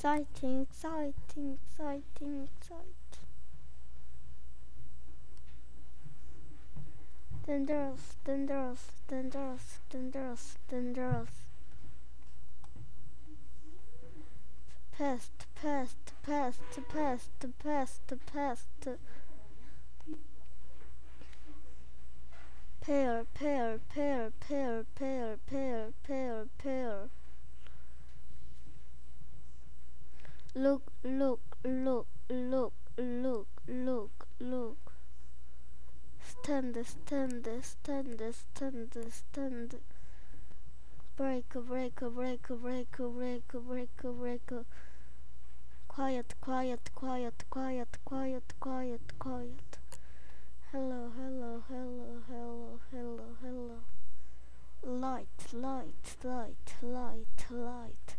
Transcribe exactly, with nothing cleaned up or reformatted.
Exciting, exciting, exciting, exciting. Dangerous, dangerous, dangerous, dangerous, dangerous. Pest, pest, pest, pest, pest, pest. Pear, pear, pear, pear, pear, pear, pear, pear. Look, look, look, look, look, look, look. Stand, stand, stand, stand, stand. Break, break, break, break, break, break, break. Quiet, quiet, quiet, quiet, quiet, quiet, quiet. Hello, hello, hello, hello, hello, hello. Light, light, light, light, light.